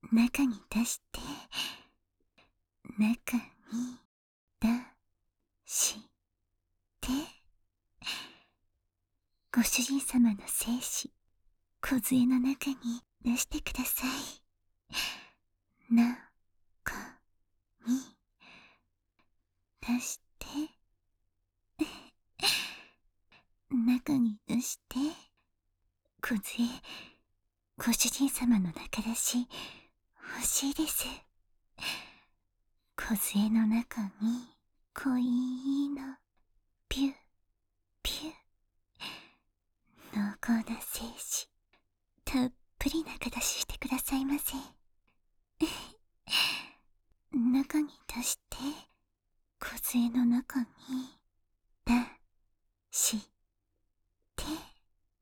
中に出して、中に出して、ご主人様の精子、梢の中に出してください。中に出して、中に出して、梢、ご主人様の中出し、欲しいです。梢の中に、恋の、ピュ、ピュ、濃厚な精子、たっぷり中出ししてくださいませ。中に出して、梢の中に、出し